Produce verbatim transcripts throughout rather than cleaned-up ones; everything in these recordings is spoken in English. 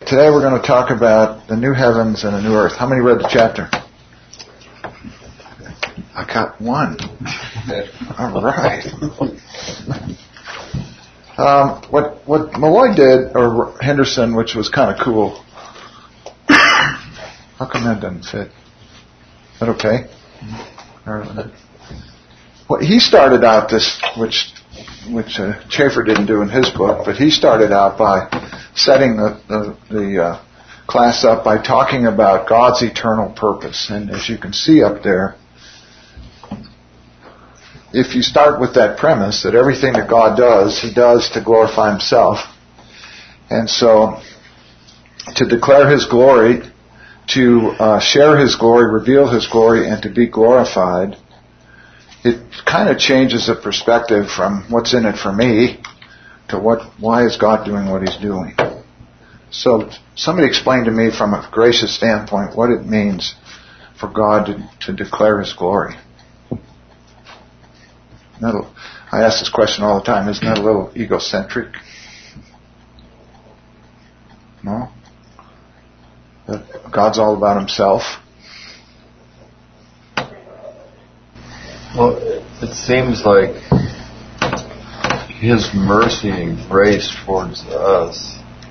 today we're going to talk about the new heavens and a new earth. How many read the chapter? I got one. All right. Um, what what Malloy did, or Henderson, which was kind of cool. How come that doesn't fit? Is that okay? Well, he started out this, which which uh, Schaeffer didn't do in his book, but he started out by setting the the, the uh, class up by talking about God's eternal purpose. And as you can see up there, if you start with that premise that everything that God does, He does to glorify Himself. And so, to declare His glory, to uh, share His glory, reveal His glory, and to be glorified, it kind of changes the perspective from what's in it for me to what, why is God doing what He's doing. So, somebody explain to me from a gracious standpoint what it means for God to, to declare His glory. I ask this question all the time. Isn't that a little egocentric? No? That God's all about Himself? Well, it seems like His mercy and grace towards us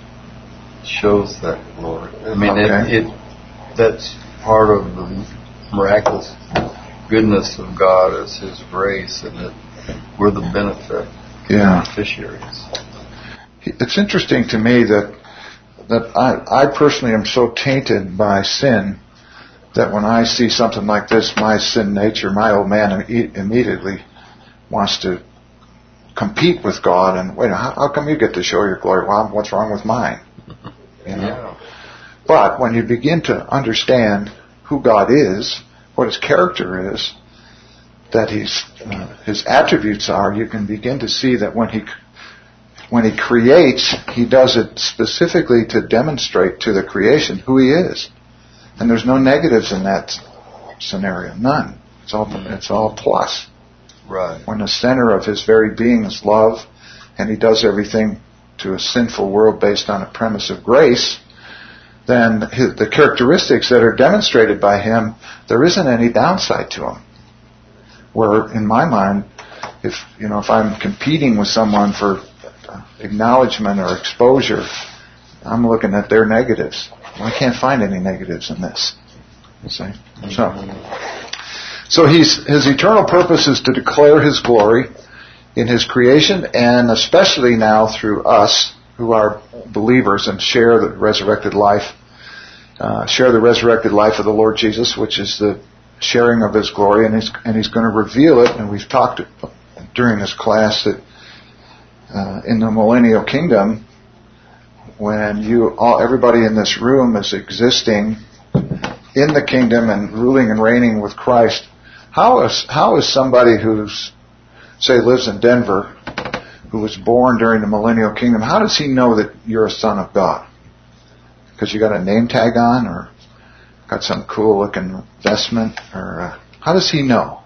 shows that glory. I mean, okay. it, it that's part of the miraculous goodness of God is His grace, and that we're the benefit yeah. beneficiaries. It's interesting to me that that I, I personally am so tainted by sin that when I see something like this, my sin nature, my old man immediately wants to compete with God and wait, how, how come you get to show your glory? Well, what's wrong with mine? You know. Yeah. But when you begin to understand who God is, what His character is, that He's uh, His attributes are, you can begin to see that when He when He creates, He does it specifically to demonstrate to the creation who He is, and there's no negatives in that scenario, none. It's all mm-hmm. it's all plus. Right. When the center of His very being is love, and He does everything to a sinful world based on a premise of grace, then his, the characteristics that are demonstrated by Him, there isn't any downside to them. Where, in my mind, if you know, if I'm competing with someone for acknowledgement or exposure, I'm looking at their negatives. I can't find any negatives in this. You see? So, so he's, His eternal purpose is to declare His glory in His creation, and especially now through us who are believers and share the resurrected life, uh, share the resurrected life of the Lord Jesus, which is the sharing of His glory, and He's, and He's going to reveal it. And we've talked during this class that uh, in the millennial kingdom, when you all, everybody in this room is existing in the kingdom and ruling and reigning with Christ, how is how is somebody who's, say, lives in Denver, who was born during the millennial kingdom, how does he know that you're a son of God? Because you got a name tag on, or got some cool looking vestment, or uh, how does he know?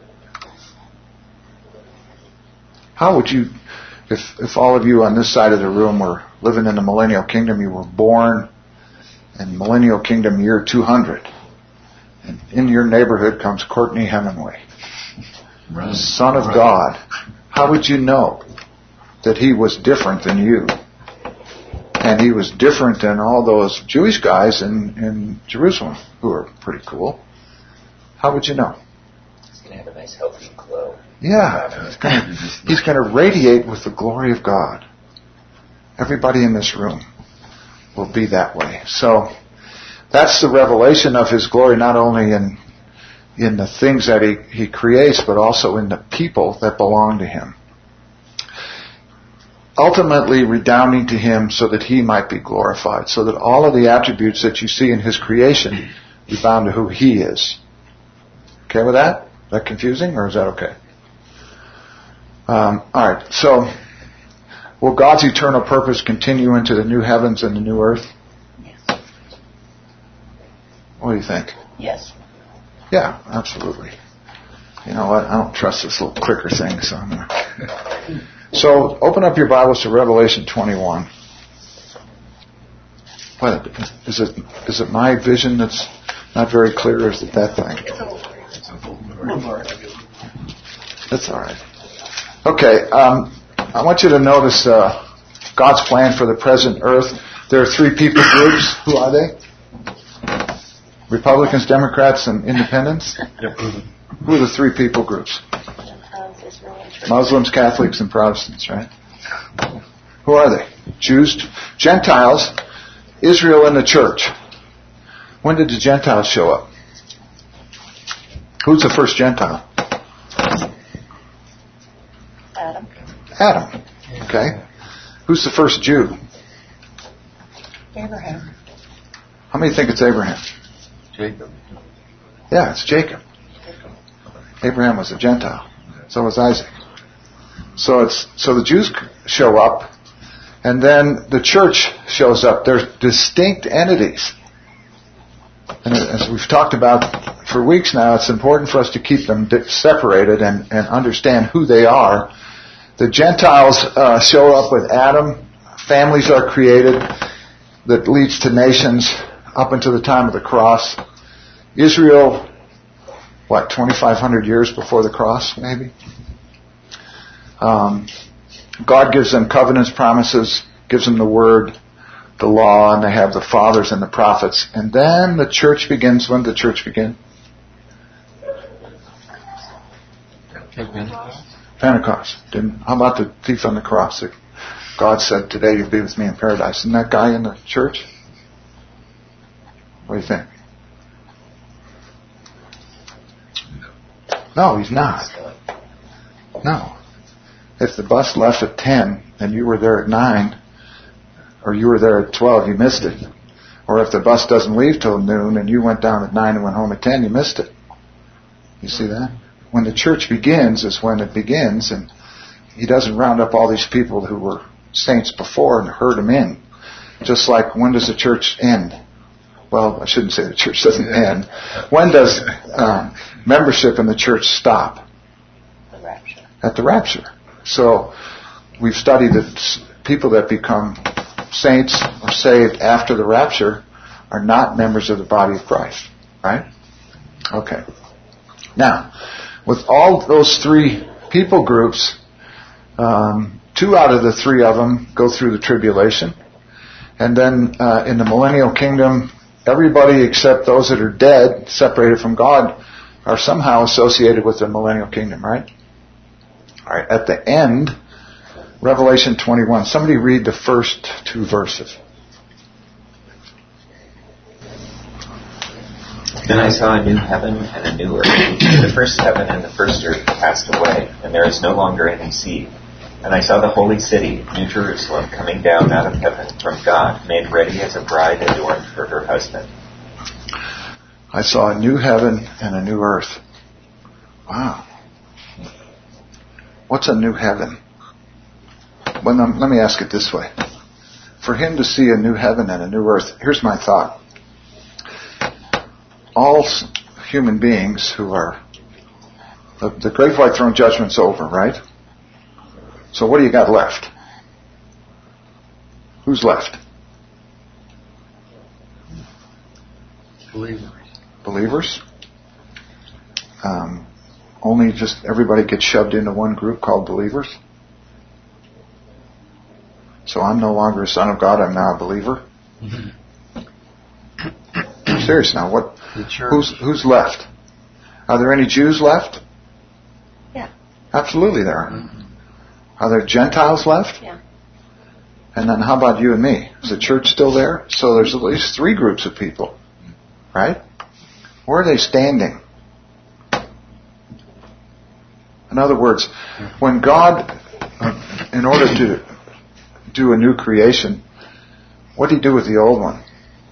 How would you, if if all of you on this side of the room were living in the millennial kingdom, you were born in millennial kingdom year two hundred, and in your neighborhood comes Courtney Hemingway, right. Son of right. God, how would you know that he was different than you? And he was different than all those Jewish guys in, in Jerusalem, who are pretty cool. How would you know? He's going to have a nice healthy glow. Yeah, he's going to, he's going to radiate with the glory of God. Everybody in this room will be that way. So that's the revelation of His glory, not only in in the things that He, he creates, but also in the people that belong to Him. Ultimately redounding to Him so that He might be glorified, so that all of the attributes that you see in His creation be bound to who He is. Okay with that? Is that confusing, or is that okay? Um, all right, so will God's eternal purpose continue into the new heavens and the new earth? Yes. What do you think? Yes. Yeah, absolutely. You know what? I don't trust this little clicker thing, so I'm gonna... So, open up your Bibles to Revelation twenty-one. What is it? Is it my vision that's not very clear, or is it that thing? That's all right. Okay, um, I want you to notice uh, God's plan for the present earth. There are three people groups. Who are they? Republicans, Democrats, and Independents? Yep. Who are the three people groups? Muslims, Catholics, and Protestants, right? Who are they? Jews, Gentiles, Israel, and the church. When did the Gentiles show up? Who's the first Gentile? Adam. Adam. Okay. Who's the first Jew? Abraham. How many think it's Abraham? Jacob. Yeah, it's Jacob. Abraham was a Gentile. So was Isaac. So it's so the Jews show up, and then the church shows up. They're distinct entities. And as we've talked about for weeks now, it's important for us to keep them separated and, and understand who they are. The Gentiles uh, show up with Adam. Families are created that leads to nations up until the time of the cross. Israel, what, twenty-five hundred years before the cross, maybe? Um, God gives them covenants, promises, gives them the word, the law, and they have the fathers and the prophets. And then the church begins. When did the church begin? Pentecost. Didn't, how about the thief on the cross? God said, today you'll be with me in paradise. Isn't that guy in the church? What do you think? No, he's not. No. If the bus left at ten and you were there at nine, or you were there at twelve, you missed it. Or if the bus doesn't leave till noon and you went down at nine and went home at ten, you missed it. You see that? When the church begins is when it begins, and he doesn't round up all these people who were saints before and herd them in. Just like, when does the church end? Well, I shouldn't say the church doesn't end. When does um, membership in the church stop? The rapture. At the rapture. So we've studied that people that become saints or saved after the rapture are not members of the body of Christ. Right? Okay. Now, with all those three people groups, um, two out of the three of them go through the tribulation. And then uh, in the millennial kingdom, everybody except those that are dead, separated from God, are somehow associated with the millennial kingdom, right? All right. At the end, Revelation twenty-one. Somebody read the first two verses. Then I saw a new heaven and a new earth. The first heaven and the first earth passed away, and there is no longer any sea. And I saw the holy city, New Jerusalem, coming down out of heaven from God, made ready as a bride adorned for her husband. I saw a new heaven and a new earth. Wow. What's a new heaven? Well, um, let me ask it this way. For him to see a new heaven and a new earth, here's my thought. All human beings who are... The, the great white throne judgment's over, right? So what do you got left? Who's left? Believers. Believers? Um, only just everybody gets shoved into one group called believers? So I'm no longer a son of God, I'm now a believer? Mm-hmm. I'm serious now. What? The church. Who's, who's left? Are there any Jews left? Yeah. Absolutely there are. Mm-hmm. Are there Gentiles left? Yeah. And then how about you and me? Is the church still there? So there's at least three groups of people. Right? Where are they standing? In other words, when God, in order to do a new creation, what did he do with the old one?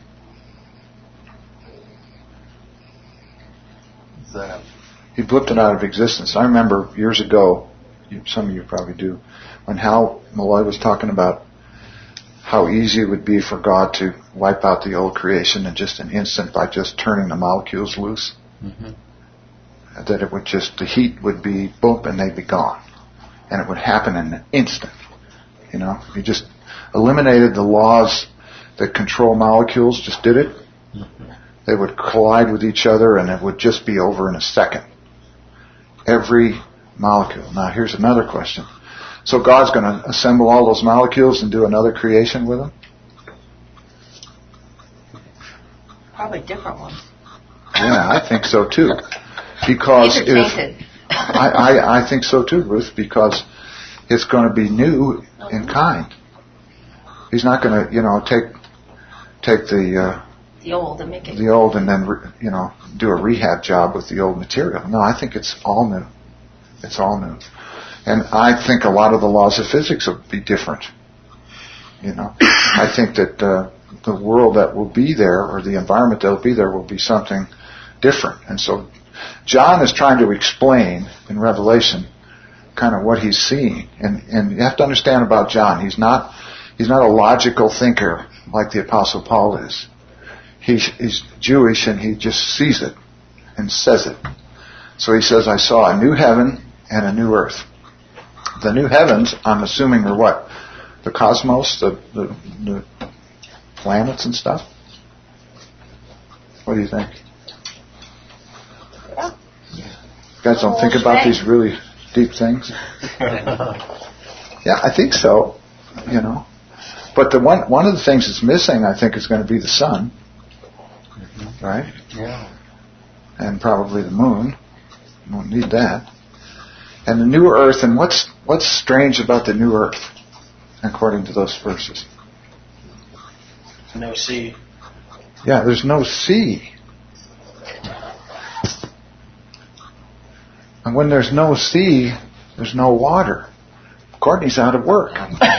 That. He blipped it out of existence. I remember years ago, some of you probably do, when Hal Malloy was talking about how easy it would be for God to wipe out the old creation in just an instant by just turning the molecules loose. Mm-hmm. That it would just, the heat would be boom and they'd be gone. And it would happen in an instant. You know, he just eliminated the laws that control molecules just did it, they would collide with each other and it would just be over in a second. Every molecule. Now here's another question. So God's going to assemble all those molecules and do another creation with them? Probably different ones. Yeah, I think so too. Because These are if tainted. I, I, I think so too, Ruth, because it's going to be new in kind. He's not going to, you know, take take the uh, the old and make it the old and then re, you know do a rehab job with the old material. No, I think it's all new. It's all new, and I think a lot of the laws of physics will be different. You know, I think that uh, the world that will be there, or the environment that will be there, will be something different. And so, John is trying to explain in Revelation kind of what he's seeing, and and you have to understand about John. He's not he's not a logical thinker like the Apostle Paul is. He's he's Jewish, and he just sees it and says it. So he says, "I saw a new heaven and a new earth." The new heavens, I'm assuming, are what? The cosmos, the, the, the planets and stuff? What do you think? Yeah. You guys don't think about these really deep things? Yeah, I think so, you know. But the one one of the things that's missing, I think, is going to be the sun. Right? Yeah. And probably the moon. You won't need that. And the new earth, and what's what's strange about the new earth, according to those verses? No sea. Yeah, there's no sea. And when there's no sea, there's no water. Courtney's out of work.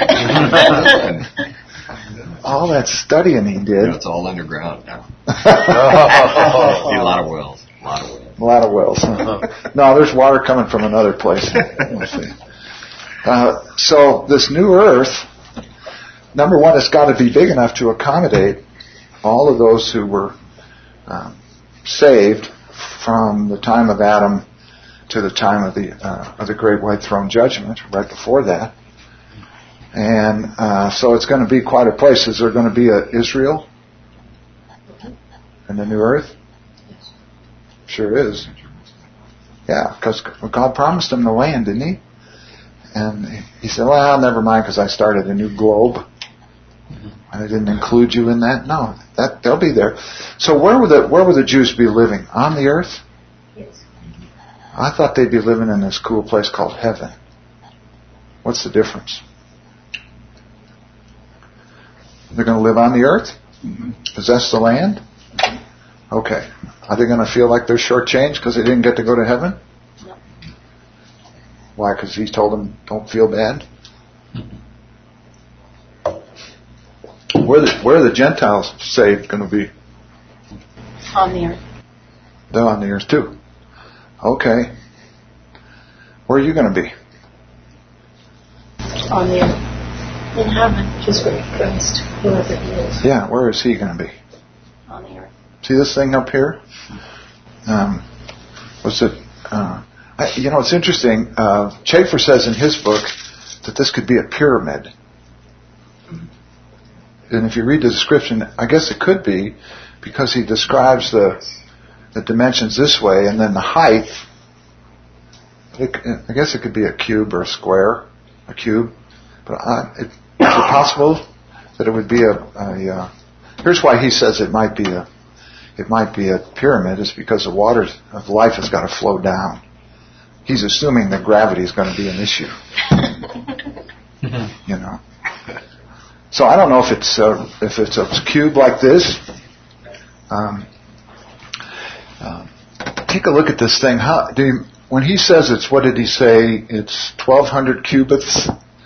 All that studying he did. No, it's all underground now. A lot of wells. A lot of wells. A lot of wells. No, there's water coming from another place. We'll see. Uh, so this new earth, number one, it's got to be big enough to accommodate all of those who were um, saved from the time of Adam to the time of the uh, of the Great White Throne Judgment, right before that. And uh, so it's going to be quite a place. Is there going to be a Israel in the new earth? Sure is. Yeah, because God promised him the land, didn't he? And he said, well, never mind, because I started a new globe. And I didn't include you in that. No, that they'll be there. So where would the where would the Jews be living? On the earth? Yes. I thought they'd be living in this cool place called heaven. What's the difference? They're going to live on the earth? Mm-hmm. Possess the land? Okay. Are they going to feel like they're shortchanged because they didn't get to go to heaven? No. Why? Because he told them, don't feel bad? Where the, where are the Gentiles saved going to be? On the earth. They're on the earth too. Okay. Where are you going to be? On the earth. In heaven, just with Christ, whoever he is. Yeah, where is he going to be? On the earth. See this thing up here? Um, what's it? Uh, I, you know, it's interesting. Uh, Schaeffer says in his book that this could be a pyramid. And if you read the description, I guess it could be, because he describes the the dimensions this way, and then the height. It, I guess it could be a cube or a square, a cube. But uh, it, is it possible that it would be a? a uh, here's why he says it might be a. It might be a pyramid. Is because the water of life has got to flow down. He's assuming that gravity is going to be an issue. You know. So I don't know if it's a, if it's a cube like this. Um, uh, take a look at this thing. How do you, when he says it's, what did he say? It's twelve hundred cubits.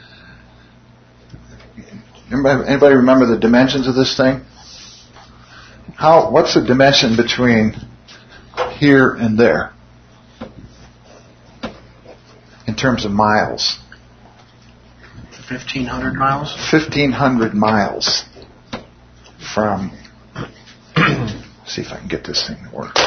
Anybody, anybody remember the dimensions of this thing? How? What's the dimension between here and there in terms of miles? fifteen hundred miles? fifteen hundred miles from, see if I can get this thing to work.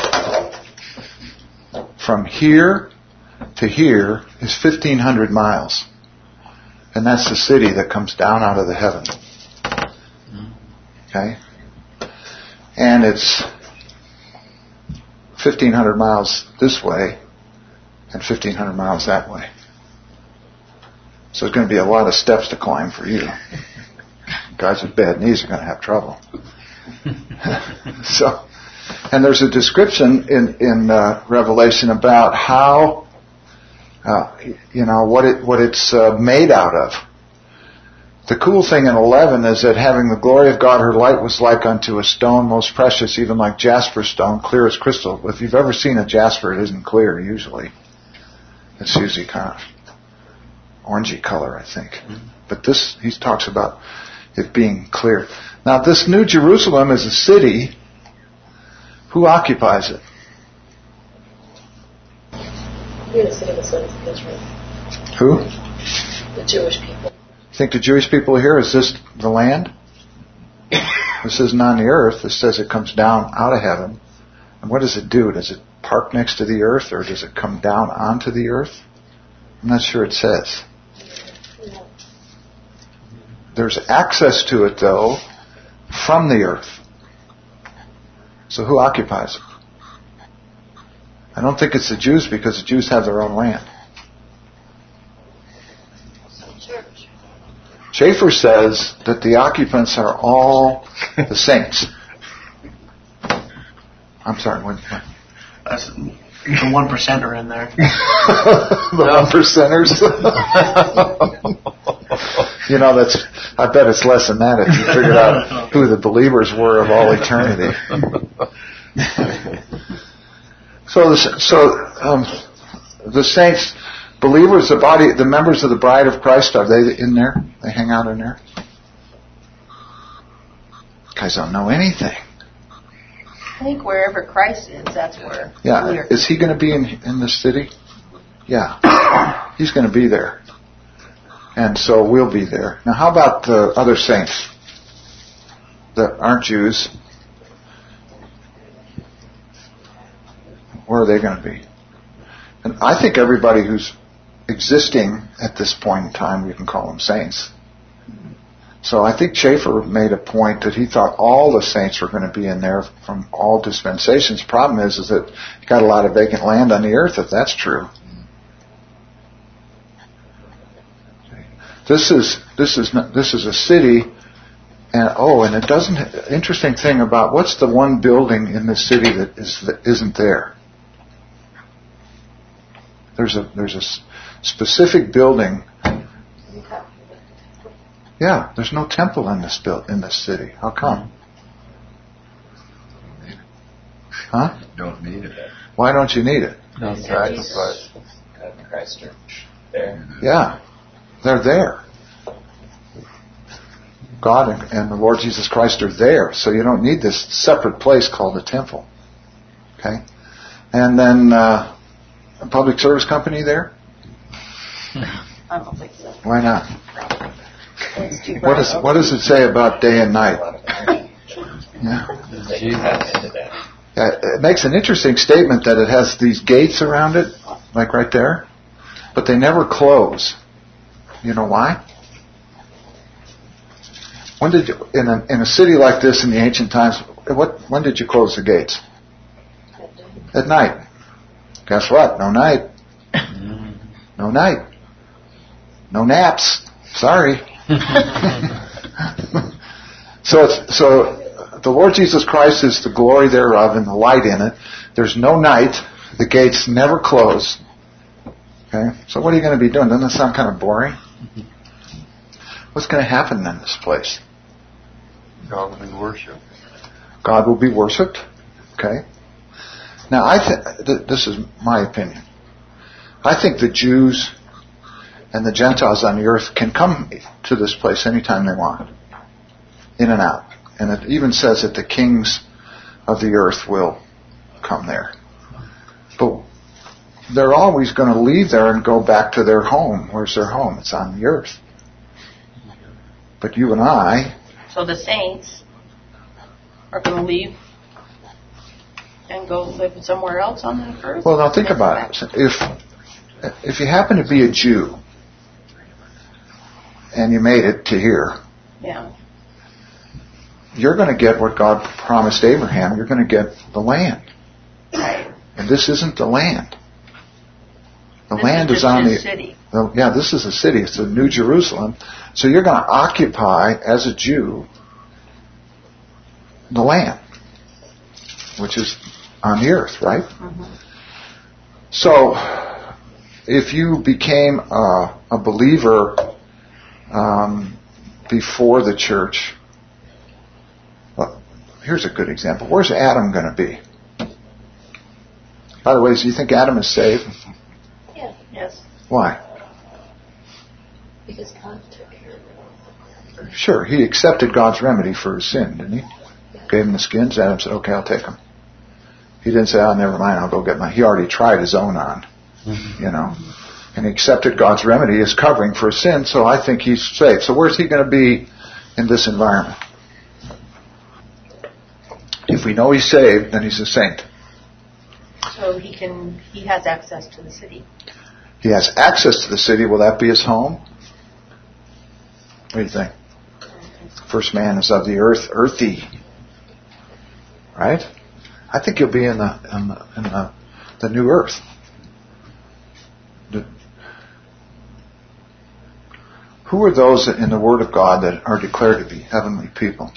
From here to here is fifteen hundred miles. And that's the city that comes down out of the heaven. Okay? And it's fifteen hundred miles this way and fifteen hundred miles that way. So there's going to be a lot of steps to climb for you. Guys with bad knees are going to have trouble. So, and there's a description in in uh, Revelation about how, uh, you know, what it what it's uh, made out of. The cool thing in eleven is that having the glory of God, her light was like unto a stone most precious, even like jasper stone, clear as crystal. If you've ever seen a jasper, it isn't clear usually. It's usually kind of orangey color, I think. But this, he talks about it being clear. Now, this New Jerusalem is a city. Who occupies it? You're the city of the sons of Israel. Who? The Jewish people. You think the Jewish people here, is this the land? This isn't on the earth. This says it comes down out of heaven. And what does it do? Does it park next to the earth, or does it come down onto the earth? I'm not sure it says. There's access to it, though, from the earth. So who occupies it? I don't think it's the Jews, because the Jews have their own land. Church. Schaeffer says that the occupants are all the saints. I'm sorry, what? what? That's the one percenter in there. The one percenters. You know, that's. I bet it's less than that if you figured out who the believers were of all eternity. So, the, so um, the saints, believers, the body, the members of the bride of Christ, are they in there? They hang out in there. Guys don't know anything. I think wherever Christ is, that's where. Yeah. We're. Is he going to be in in the city? Yeah. He's going to be there. And so we'll be there. Now, how about the other saints that aren't Jews? Where are they going to be? And I think everybody who's existing at this point in time, we can call them saints. So I think Schaeffer made a point that he thought all the saints were going to be in there from all dispensations. Problem is, is that you got a lot of vacant land on the earth, if that's true. This is this is this is a city, and oh, and it doesn't. Interesting thing about what's the one building in the city that is that isn't there? There's a there's a specific building. Yeah, there's no temple in this build in this city. How come? Huh? Don't need it. Why don't you need it? No sacrifice. Christ Church there. Yeah, they're there. God and, and the Lord Jesus Christ are there, so you don't need this separate place called the temple. Okay, and then uh, a public service company there. I don't think so. Why not? It's too What bright. does what does it say about day and night? Yeah. Yeah, it makes an interesting statement that it has these gates around it, like right there, but they never close. You know why? When did you, in a in a city like this in the ancient times, what when did you close the gates? At night. Guess what? No night. No night. No naps. Sorry. so it's, so the Lord Jesus Christ is the glory thereof and the light in it. There's no night. The gates never close. Okay? So what are you going to be doing? Doesn't that sound kind of boring? What's going to happen in this place? God will be worshipped. God will be worshipped. Okay? Now, I th- th- this is my opinion. I think the Jews and the Gentiles on the earth can come to this place anytime they want. In and out. And it even says that the kings of the earth will come there. But they're always going to leave there and go back to their home. Where's their home? It's on the earth. But you and I... So the saints are going to leave and go live somewhere else on the earth? Well, now think about it. If, if you happen to be a Jew and you made it to here... Yeah. you're going to get what God promised Abraham. You're going to get the land. And this isn't the land. The this land is, is on the city. the. Yeah, this is a city. It's the New Jerusalem. So you're going to occupy, as a Jew, the land, which is on the earth, right? Mm-hmm. So, if you became a, a believer um, before the church, well, here's a good example. Where's Adam going to be? By the way, do you think Adam is saved? Yeah. Yes. Why? Because God took care of it. Sure, he accepted God's remedy for his sin, didn't he? Yeah. Gave him the skins. Adam said, okay, I'll take them. He didn't say, oh, never mind, I'll go get my... He already tried his own on, mm-hmm. you know. And he accepted God's remedy as covering for his sin, so I think he's saved. So where's he going to be in this environment? If we know he's saved, then he's a saint. So he can, he has access to the city. He has access to the city. Will that be his home? What do you think? First man is of the earth, earthy. Right? I think you'll be in the in the, in the, the new earth. The, who are those in the Word of God that are declared to be heavenly people?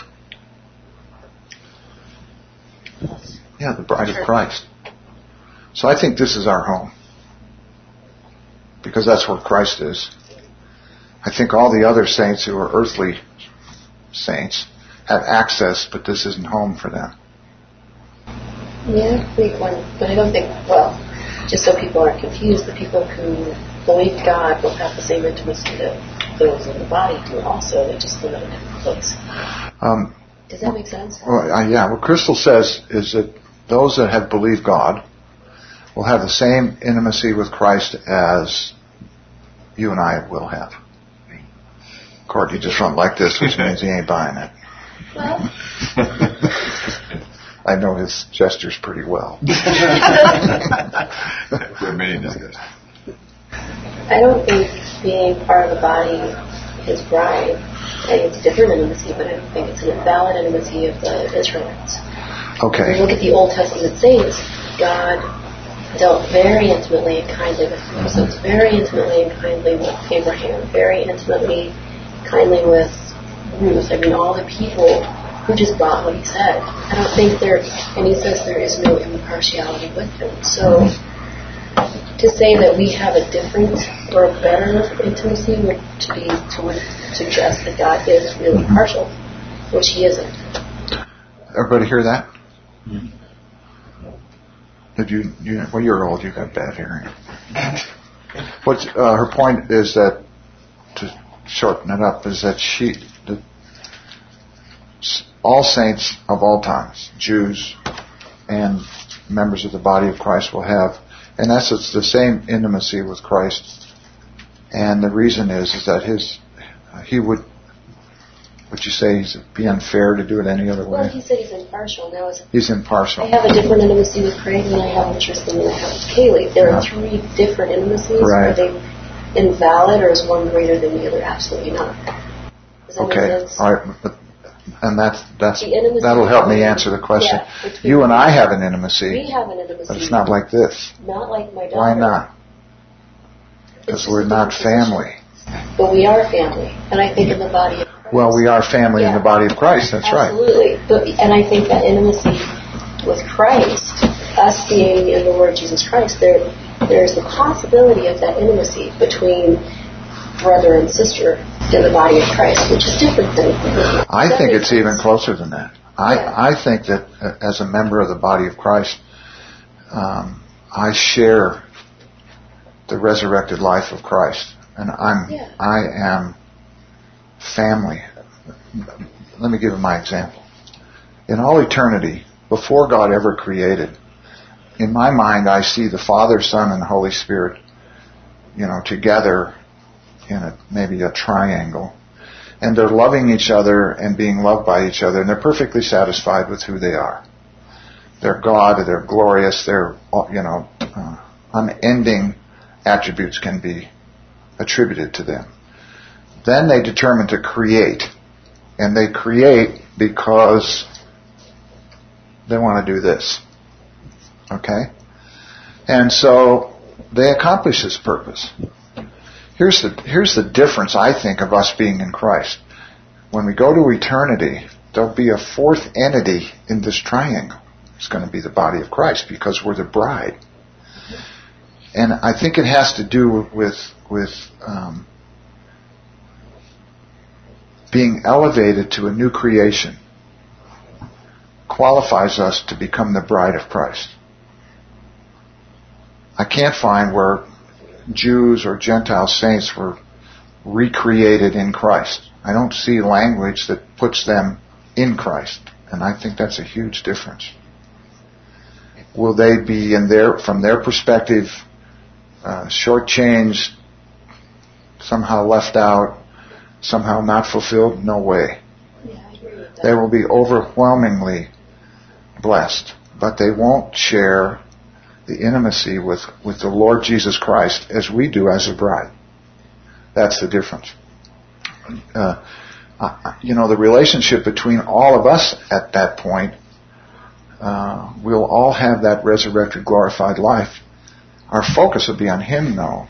Yeah, the bride of Christ. So I think this is our home. Because that's where Christ is. I think all the other saints who are earthly saints have access, but this isn't home for them. Yeah, I think one, but I don't think, well, just so people aren't confused, the people who believe God will have the same intimacy that those in the body do also. They just live in a different place. Um, Does that make sense? Well, uh, yeah. What Crystal says is that those that have believed God will have the same intimacy with Christ as you and I will have. Courtney just run like this, which means he ain't buying it. Well. I know his gestures pretty well. We're many discuss. I don't think being part of the body, his bride, I think it's a different intimacy, but I don't think it's an invalid intimacy of the Israelites. Okay. When you look at the Old Testament saints, God dealt very intimately and kindly with Moses, very intimately and kindly with Abraham, very intimately, kindly with Ruth. I mean, all the people who just brought what he said. I don't think there, and he says there is no impartiality with him. So to say that we have a different or a better intimacy would to be to would suggest that God is really partial, which he isn't. Everybody hear that? Mm-hmm. Did you, you? Well, you're old. You got bad hearing. What's uh, her point is that, to shorten it up, is that she, the, all saints of all times, Jews and members of the body of Christ, will have, in essence, the same intimacy with Christ. And the reason is, is that his, he would. Would you say he's be unfair to do it any other way? Well, he said he's impartial. Now is he's impartial. I have a different intimacy with Craig than I have interest in than I have with Kaylee. There are three different intimacies. Right. Are they invalid, or is one greater than the other? Absolutely not. Does that okay. make sense? All right. But, and that's that's the that'll help me answer the question. Yeah, you and I have an intimacy. We have an intimacy. But it's not like this. Not like my daughter. Why not? Because we're not family. But we are family, and I think in the body of Christ. Well, we are family yeah. in the body of Christ. That's Absolutely. right. Absolutely. But and I think that intimacy with Christ, us being in the Lord Jesus Christ, there there's the possibility of that intimacy between brother and sister in the body of Christ, which is different than. I think it's sense? even closer than that. I yeah. I think that uh, as a member of the body of Christ, um, I share the resurrected life of Christ. And I'm, yeah. I am family. Let me give you my example. In all eternity, before God ever created, in my mind I see the Father, Son, and Holy Spirit, you know, together in a, maybe a triangle. And they're loving each other and being loved by each other, and they're perfectly satisfied with who they are. They're God, they're glorious, they're, you know, uh, unending attributes can be attributed to them. Then they determine to create, and they create because they want to do this. Okay? And so they accomplish this purpose. Here's the, here's the difference, I think, of us being in Christ. When we go to eternity, there'll be a fourth entity in this triangle. It's going to be the body of Christ because we're the bride. And I think it has to do with, with um, being elevated to a new creation. Qualifies us to become the bride of Christ. I can't find where Jews or Gentile saints were recreated in Christ. I don't see language that puts them in Christ, and I think that's a huge difference. Will they be, in their, from their perspective, uh, shortchanged, somehow left out, somehow not fulfilled? No way. Yeah, I agree with that. They will be overwhelmingly blessed, but they won't share the intimacy with, with the Lord Jesus Christ as we do as a bride. That's the difference. Uh, uh, you know, the relationship between all of us at that point, uh, we'll all have that resurrected, glorified life. Our focus will be on Him, though.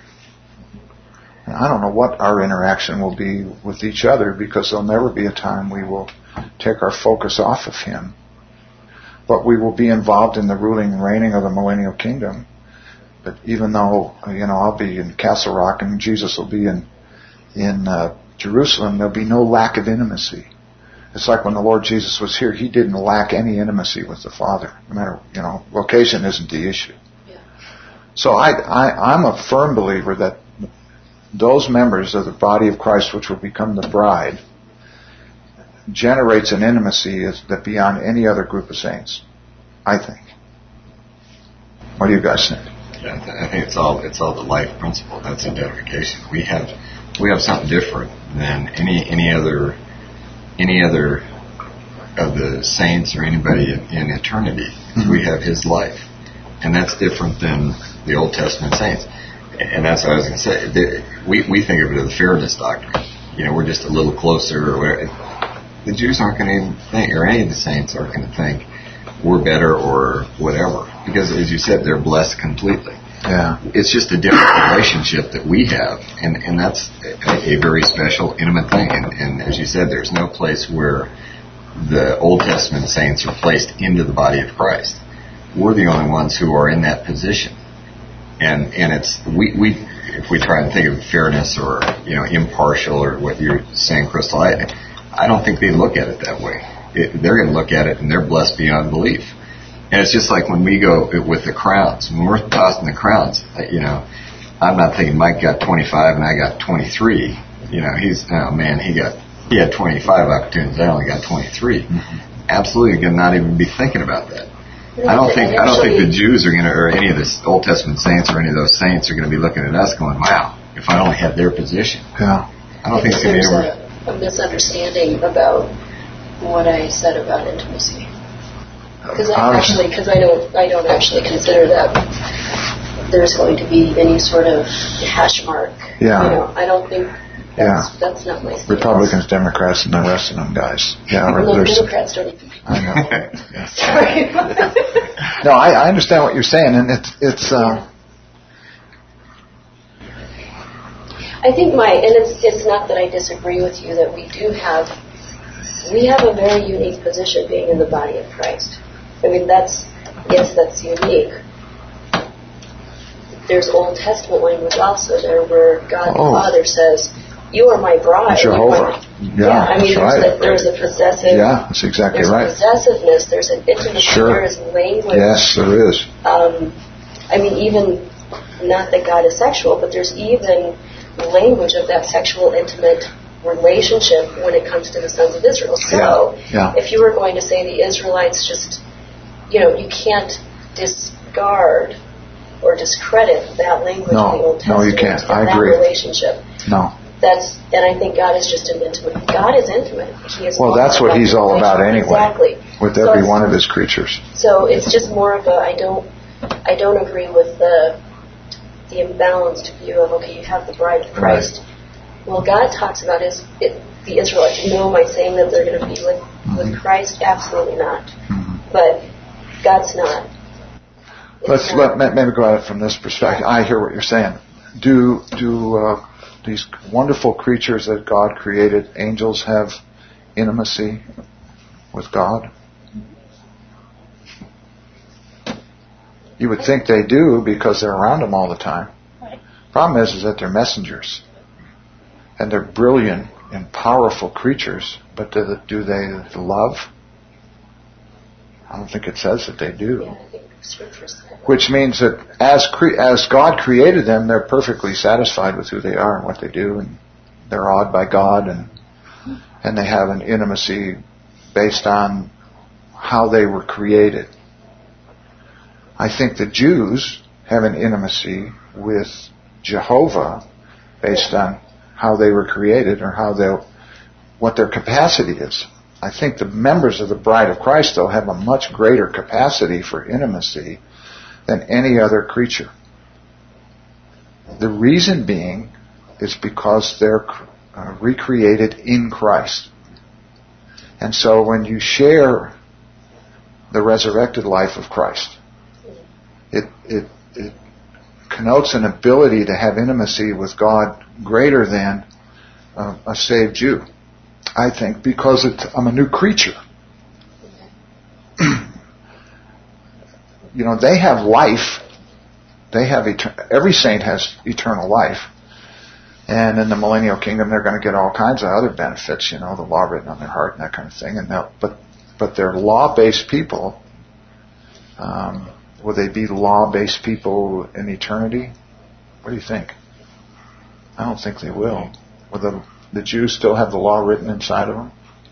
And I don't know what our interaction will be with each other, because there'll never be a time we will take our focus off of Him. But we will be involved in the ruling and reigning of the millennial kingdom. But even though, you know, I'll be in Castle Rock and Jesus will be in in uh, Jerusalem, there'll be no lack of intimacy. It's like when the Lord Jesus was here, He didn't lack any intimacy with the Father. No matter, you know, location isn't the issue. Yeah. So I, I, I'm a firm believer that those members of the body of Christ, which will become the bride, generates an intimacy that beyond any other group of saints, I think. What do you guys think? Yeah, I, th- I think it's all it's all the life principle. That's identification. We have we have something different than any any other any other of the saints or anybody in, in eternity. Mm-hmm. We have His life, and that's different than the Old Testament saints. And that's what I was going to say. The, we we think of it as the fairness doctrine. You know, we're just a little closer. Or whatever. The Jews aren't going to think, or any of the saints aren't going to think we're better or whatever, because as you said, they're blessed completely. Yeah, it's just a different relationship that we have, and and that's a, a very special, intimate thing. And, and as you said, there's no place where the Old Testament saints are placed into the body of Christ. We're the only ones who are in that position. And and it's we, we if we try and think of fairness or, you know, impartial or what you're saying, Crystal, I I don't think they look at it that way. It, they're going to look at it and they're blessed beyond belief. And it's just like when we go with the crowns, when we're tossing the crowns, you know, I'm not thinking Mike got twenty-five and I got twenty-three. You know, he's oh man, he got he had twenty-five opportunities. I only got twenty-three. Mm-hmm. Absolutely, going to not even be thinking about that. I don't think I don't think the Jews are going to, or any of the Old Testament saints or any of those saints are going to be looking at us going, "Wow, if I only had their position." Yeah. I don't think it's going to be able to. A misunderstanding about what I said about intimacy. Because I actually, because I don't, I don't actually consider that there's going to be any sort of hash mark. Yeah. You know, I don't think. That's, yeah. That's not my stance. Republicans, Democrats, and the rest of them guys. Yeah. Well, no, Democrats don't even. I know. Yeah. Sorry. No, I, I understand what you're saying, and it's it's. Uh, yeah. I think my, and it's it's not that I disagree with you that we do have, we have a very unique position being in the body of Christ. I mean, that's, yes, that's unique. There's Old Testament language also there where God oh. the Father says, "You are my bride." Jehovah. Yeah, yeah, I mean, that's there's, right. a, there's a possessive. Yeah, that's exactly there's right. There's possessiveness. There's an intimacy. Sure. There is language. Yes, there is. Um, I mean, even not that God is sexual, but there's even language of that sexual, intimate relationship when it comes to the sons of Israel. So, yeah, yeah. if you were going to say the Israelites just, you know, you can't discard or discredit that language no, in the Old Testament. No, you can't. I that agree. Relationship. No. That's, and I think God is just an intimate. God is intimate. He is well, that's what He's all about anyway. Exactly. With so every one of His creatures. So it's just more of a. I don't. I don't agree with the the imbalanced view of, okay, you have the bride of Christ. Right. Well, God talks about his it, the Israelites. No, am I saying that they're going to be with, mm-hmm. with Christ? Absolutely not. Mm-hmm. But God's not. It's Let's not. let maybe go at it from this perspective. I hear what you're saying. Do do uh, these wonderful creatures that God created, angels, have intimacy with God? You would think they do because they're around Him all the time. Right. Problem is, is that they're messengers, and they're brilliant and powerful creatures. But do, do they love? I don't think it says that they do. Yeah, I think Scripture says. Which means that as cre- as God created them, they're perfectly satisfied with who they are and what they do, and they're awed by God, and and they have an intimacy based on how they were created. I think the Jews have an intimacy with Jehovah based on how they were created or how they, what their capacity is. I think the members of the Bride of Christ, though, have a much greater capacity for intimacy than any other creature. The reason being is because they're uh, recreated in Christ. And so when you share the resurrected life of Christ, It, it it connotes an ability to have intimacy with God greater than uh, a saved Jew, I think, because it's, I'm a new creature. You know, they have life. They have etern- every saint has eternal life, and in the millennial kingdom, they're going to get all kinds of other benefits. You know, the law written on their heart and that kind of thing. And but but they're law-based people. Um, Will they be law-based people in eternity? What do you think? I don't think they will. Will the, the Jews still have the law written inside of them?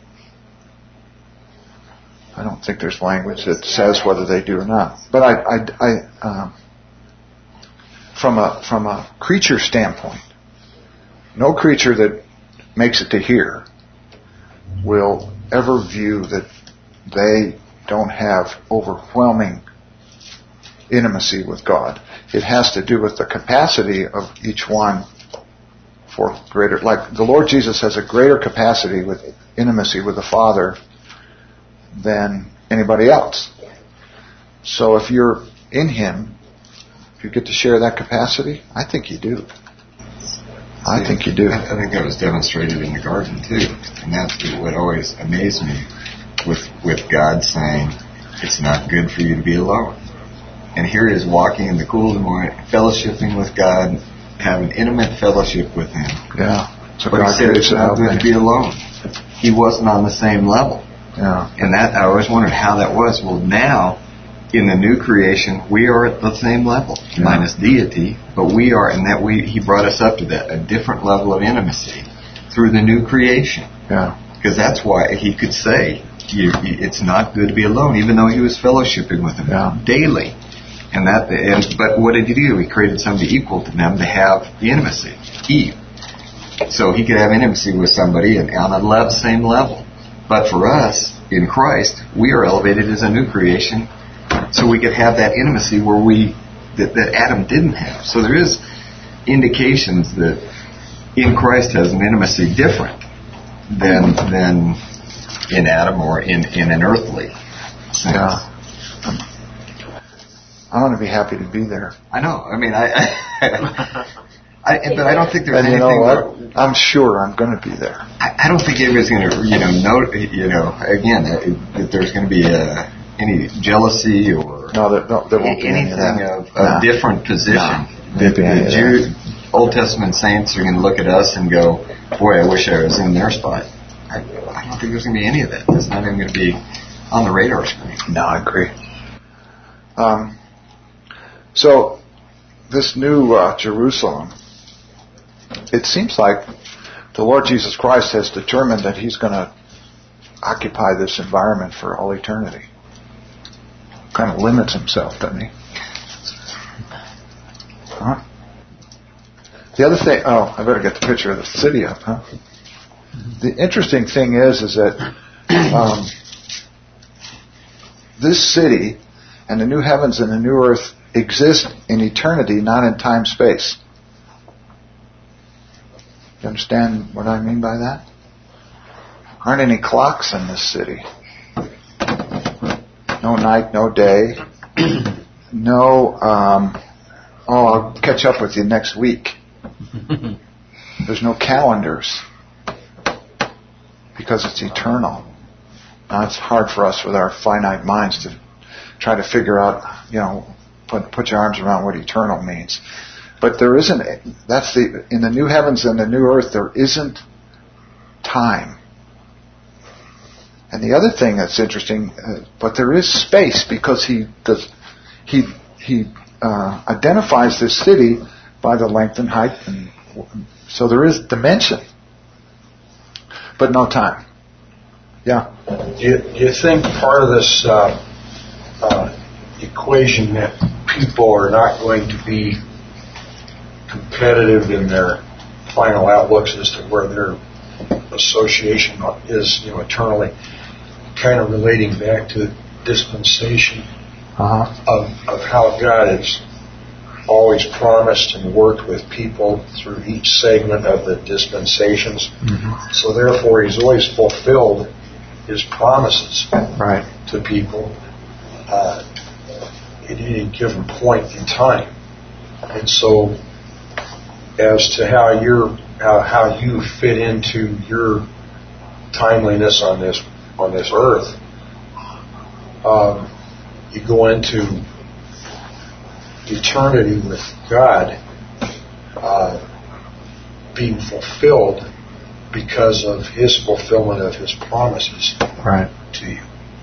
I don't think there's language that says whether they do or not. But I, I, I um, from a from a creature standpoint, no creature that makes it to here will ever view that they don't have overwhelming intimacy with God. It has to do with the capacity of each one for greater, like the Lord Jesus has a greater capacity with intimacy with the Father than anybody else. So if you're in Him, if you get to share that capacity, I think you do. I See, think you do. I, I think that was demonstrated in the garden too, and that's what always amazed me with with God saying, "It's not good for you to be alone." And here he is walking in the cool of the morning, fellowshipping with God, having intimate fellowship with Him. Yeah. So but God he said it's not good to be alone. He wasn't on the same level. Yeah. And that I always wondered how that was. Well, now in the new creation, we are at the same level, yeah. minus deity, but we are, and that we He brought us up to that a different level of intimacy through the new creation. Yeah. Because that's why He could say you, it's not good to be alone, even though He was fellowshipping with Him yeah. daily. And that, and, but what did He do? He created somebody equal to them to have the intimacy, Eve. So He could have intimacy with somebody on a le- same level. But for us, in Christ, we are elevated as a new creation, so we could have that intimacy where we, that, that Adam didn't have. So there is indications that in Christ has an intimacy different than than in Adam or in, in an earthly sense. Yeah. I want to be happy to be there. I know. I mean, I, I, I but I don't think there's and anything. You know what? I'm sure I'm going to be there. I, I don't think anybody's going to, you know, note, you know, again, that there's going to be a, any jealousy or no, there, no, there won't be anything any of, of no. different position. No, that the Jew, Old Testament saints are going to look at us and go, "Boy, I wish I was in their spot." I, I don't think there's going to be any of that. It's not even going to be on the radar screen. No, I agree. Um. So, this new uh, Jerusalem, it seems like the Lord Jesus Christ has determined that He's going to occupy this environment for all eternity. Kind of limits Himself, doesn't He? Huh? The other thing, oh, I better get the picture of the city up, huh? The interesting thing is, is that um, this city and the new heavens and the new earth exist in eternity, not in time space. You understand what I mean by that? aren't any clocks in this city. No night, no day. No, um, oh, I'll catch up with you next week. There's no calendars because it's eternal. Now, it's hard for us with our finite minds to try to figure out, you know, put, put your arms around what eternal means. But there isn't, that's the, in the new heavens and the new earth, there isn't time. And the other thing that's interesting, uh, but there is space because he does, he, he, uh, identifies this city by the length and height, and so there is dimension, but no time. Yeah. Do you, do you think part of this uh, uh, equation that people are not going to be competitive in their final outlooks as to where their association is, you know, eternally, kind of relating back to the dispensation uh-huh. of, of how God has always promised and worked with people through each segment of the dispensations. Mm-hmm. So therefore he's always fulfilled his promises right. to people uh, at any given point in time. And so as to how you're how, how you fit into your timeliness on this on this earth, um, you go into eternity with God uh, being fulfilled because of his fulfillment of his promises right. to you.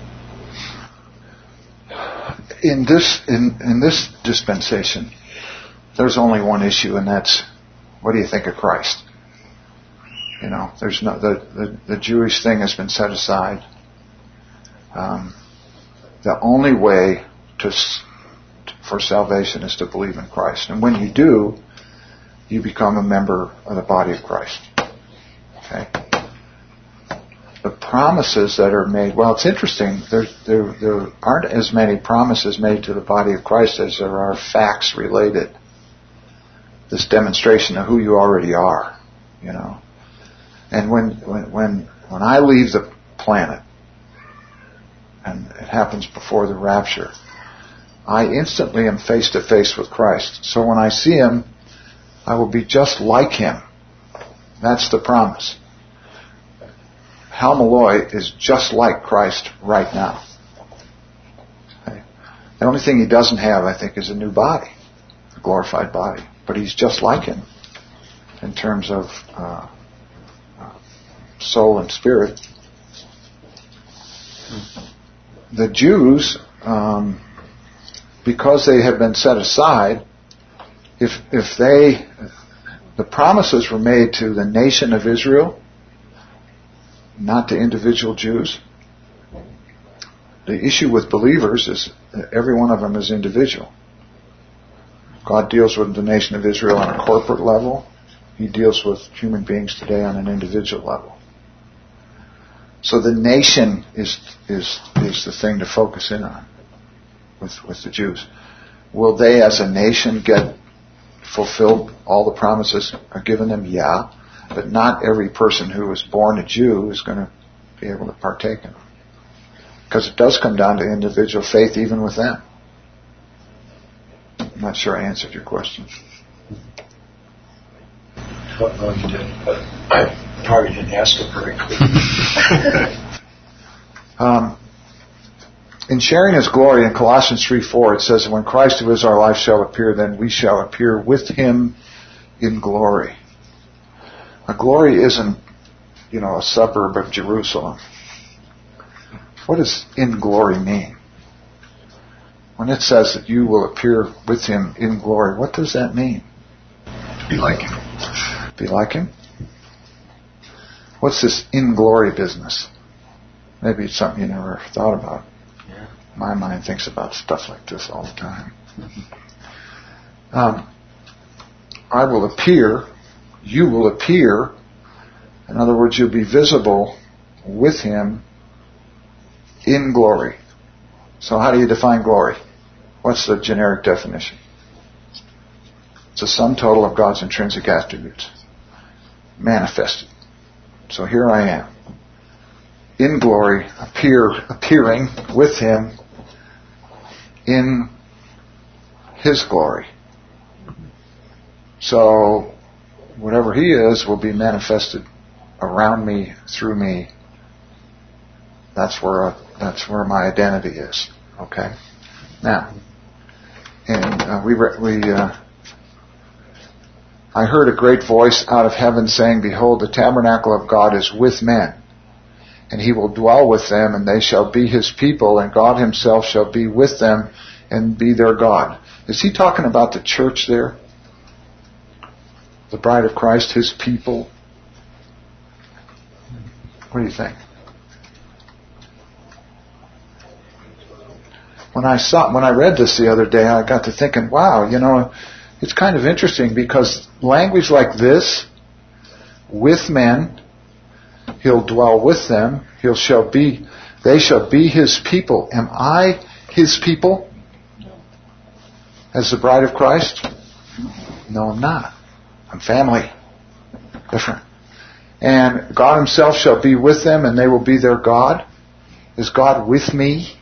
In this in, in this dispensation, there's only one issue, and that's, what do you think of Christ? You know, there's no the the, the Jewish thing has been set aside. Um, the only way to for salvation is to believe in Christ, and when you do, you become a member of the body of Christ. Okay. The promises that are made, well, it's interesting. There, there, there aren't as many promises made to the body of Christ as there are facts related. This demonstration of who you already are, you know. And when, when, when, when I leave the planet, and it happens before the rapture, I instantly am face to face with Christ. So when I see him, I will be just like him. That's the promise. Hal Malloy is just like Christ right now. Okay. The only thing he doesn't have, I think, is a new body, a glorified body. But he's just like him in terms of uh, soul and spirit. The Jews, um, because they have been set aside, if if they, the promises were made to the nation of Israel, not to individual Jews. The issue with believers is that every one of them is individual. God deals with the nation of Israel on a corporate level. He deals with human beings today on an individual level. So the nation is is is the thing to focus in on with with the Jews. Will they, as a nation, get fulfilled all the promises are given them? Yeah, but not every person who is born a Jew is going to be able to partake in them, because it does come down to individual faith, even with them. I'm not sure I answered your question. Well, no, you didn't, but I probably didn't ask it very clearly. um, in sharing his glory in Colossians three four, it says, when Christ who is our life shall appear, then we shall appear with him in glory. A glory isn't, you know, a suburb of Jerusalem. What does in glory mean? When it says that you will appear with him in glory, what does that mean? To be like him. Be like him? What's this in glory business? Maybe it's something you never thought about. Yeah. My mind thinks about stuff like this all the time. Um, I will appear, you will appear, in other words, you'll be visible with him in glory. So how do you define glory? What's the generic definition? It's a sum total of God's intrinsic attributes manifested. So here I am. in glory, appear, appearing with Him in His glory. So, whatever He is will be manifested around me, through me. That's where uh, that's where my identity is. Okay. Now, and uh, we re- we uh, I heard a great voice out of heaven saying, "Behold, the tabernacle of God is with men, and He will dwell with them, and they shall be His people, and God Himself shall be with them and be their God." Is He talking about the church there? The bride of Christ, His people? What do you think? When I saw, when I read this the other day, I got to thinking, wow, you know, it's kind of interesting because language like this, with men, He'll dwell with them, He'll shall be, they shall be His people. Am I His people? As the bride of Christ? No, I'm not. I'm family. Different. And God Himself shall be with them, and they will be their God. Is God with me?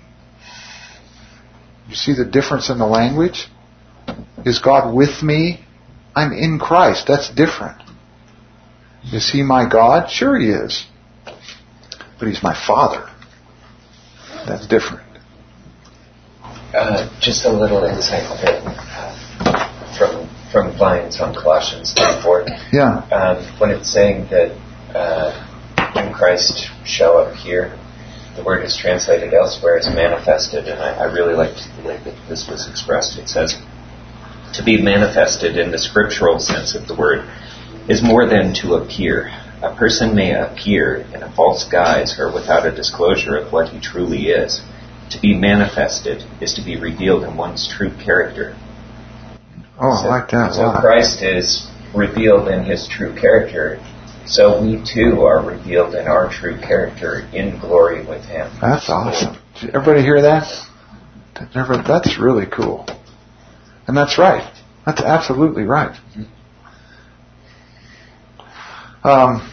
You see the difference in the language? Is God with me? I'm in Christ. That's different. Is He my God? Sure He is. But He's my Father. That's different. Uh, just a little insight that, uh, from from Lyons on Colossians two four. Yeah. Um, when it's saying that uh, when Christ shall appear, the word is translated elsewhere as manifested, and I, I really liked the way that this was expressed. It says, to be manifested in the scriptural sense of the word is more than to appear. A person may appear in a false guise or without a disclosure of what he truly is. To be manifested is to be revealed in one's true character. Oh, so, I like that. So wow. Christ is revealed in His true character. So we too are revealed in our true character in glory with Him. That's awesome. Did everybody hear that? That's really cool. And that's right. That's absolutely right. Um,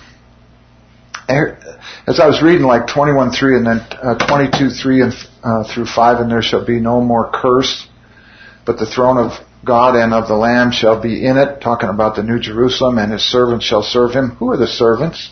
as I was reading like twenty-one three and then uh, twenty-two three and uh, through five, and there shall be no more curse, but the throne of God and of the Lamb shall be in it, talking about the New Jerusalem, and His servants shall serve Him. Who are the servants?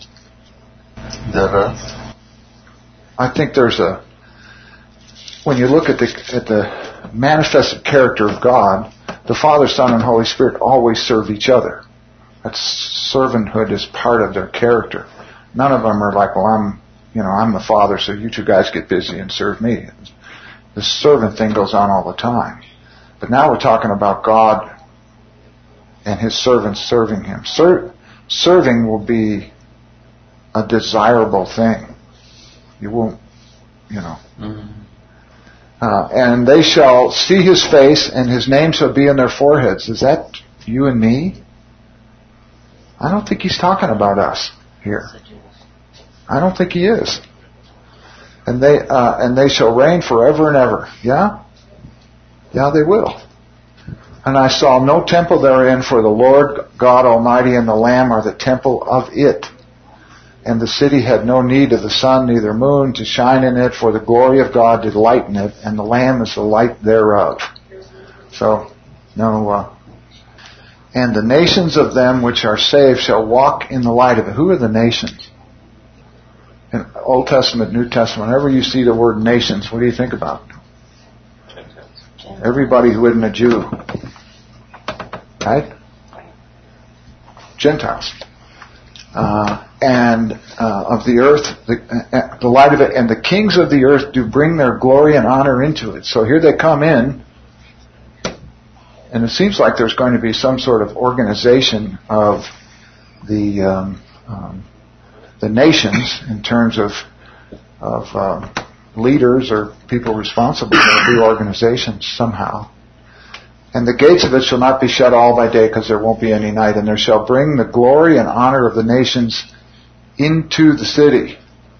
The I think there's a, when you look at the at the manifested character of God, the Father, Son, and Holy Spirit always serve each other. That's servanthood is part of their character. None of them are like, well, I'm, you know, I'm the Father, so you two guys get busy and serve me. The servant thing goes on all the time. But now we're talking about God and His servants serving Him. Ser- serving will be a desirable thing. You won't, you know. Mm-hmm. Uh, and they shall see His face, and His name shall be in their foreheads. Is that you and me? I don't think He's talking about us here. I don't think He is. And they uh, and they shall reign forever and ever. Yeah? Yeah, they will. And I saw no temple therein, for the Lord God Almighty and the Lamb are the temple of it. And the city had no need of the sun, neither moon, to shine in it, for the glory of God did lighten it, and the Lamb is the light thereof. So, no, uh, and the nations of them which are saved shall walk in the light of it. Who are the nations? In Old Testament, New Testament, whenever you see the word nations, what do you think about? Everybody who isn't a Jew. Right? Gentiles. Uh, and uh, of the earth, the, uh, the light of it, and the kings of the earth do bring their glory and honor into it. So here they come in, and it seems like there's going to be some sort of organization of the um, um, the nations in terms of of uh, leaders or people responsible for the organizations somehow. And the gates of it shall not be shut all by day, because there won't be any night. And there shall bring the glory and honor of the nations into the city.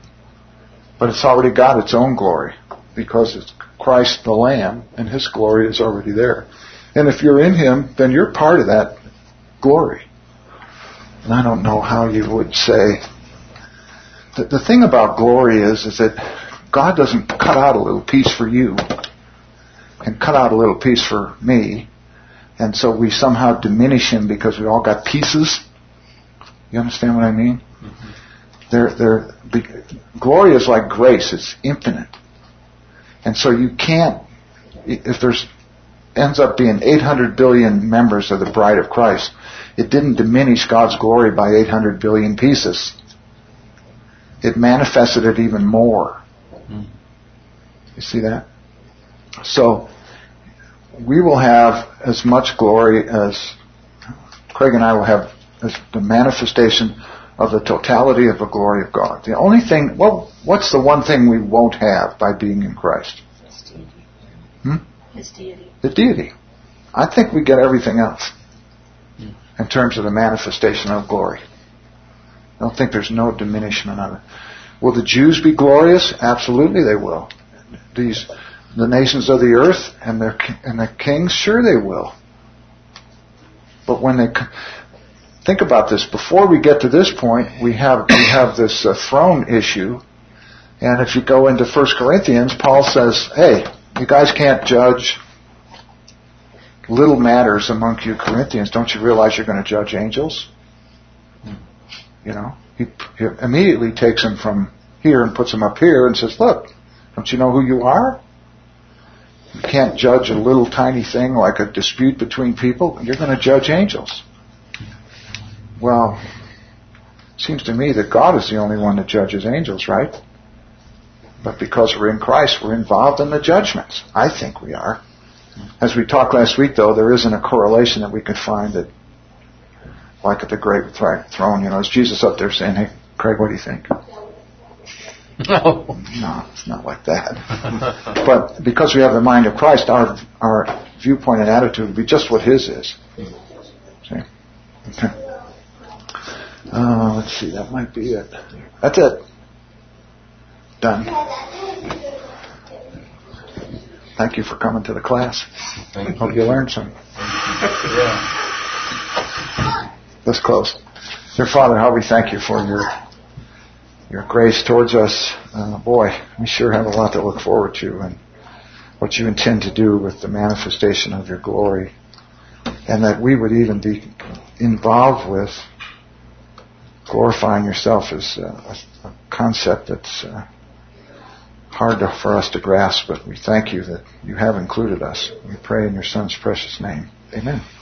But it's already got its own glory, because it's Christ the Lamb, and His glory is already there. And if you're in Him, then you're part of that glory. And I don't know how you would say the, the thing about glory is, is that God doesn't cut out a little piece for you and cut out a little piece for me, and so we somehow diminish Him because we all got pieces. You understand what I mean? Mm-hmm. They're, they're, glory is like grace. It's infinite. And so you can't, if there's ends up being eight hundred billion members of the bride of Christ, it didn't diminish God's glory by eight hundred billion pieces. It manifested it even more. You see that? So, we will have as much glory as, Craig and I will have as the manifestation of the totality of the glory of God. The only thing, well, what's the one thing we won't have by being in Christ? Hmm? His deity. The deity. I think we get everything else in terms of the manifestation of glory. I don't think there's no diminishment of it. Will the Jews be glorious? Absolutely they will. These, the nations of the earth and their and their kings, sure they will. But when they think about this, before we get to this point, we have we have this uh, throne issue, and if you go into First Corinthians, Paul says, "Hey, you guys can't judge little matters among you Corinthians. Don't you realize you're going to judge angels?" You know, he, he immediately takes them from here and puts them up here and says, "Look, don't you know who you are? You can't judge a little tiny thing like a dispute between people. You're going to judge angels." Well, it seems to me that God is the only one that judges angels, right? But because we're in Christ, we're involved in the judgments. I think we are. As we talked last week, though, there isn't a correlation that we could find that, like at the great throne, you know, is Jesus up there saying, "Hey, Craig, what do you think?" No. No, it's not like that. But because we have the mind of Christ, our our viewpoint and attitude will be just what His is. See? Okay. Uh, let's see, that might be it. That's it. Done. Thank you for coming to the class. Thank Hope you learned some. Yeah. Let's close. Dear Father, how we thank you for your your grace towards us. Uh, boy, we sure have a lot to look forward to, and what you intend to do with the manifestation of your glory, and that we would even be involved with glorifying yourself is a, a concept that's uh, hard to, for us to grasp, but we thank you that you have included us. We pray in your Son's precious name. Amen.